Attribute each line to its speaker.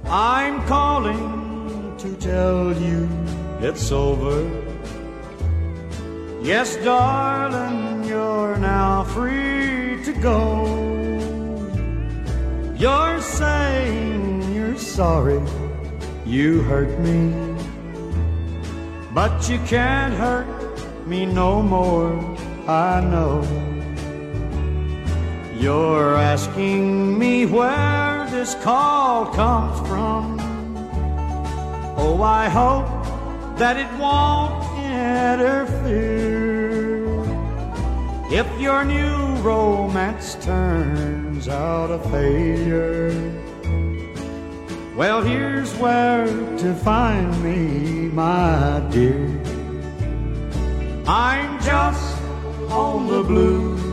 Speaker 1: I'm calling to tell you it's over. Yes, darling, you're now free to go. You're saying you're sorry you hurt me, but you can't hurt me no more, I know. You're asking me where this call comes from. Oh, I hope that it won't interfere if your new romance turns out a failure. Well, here's where to find me, my dear. I'm just on the blue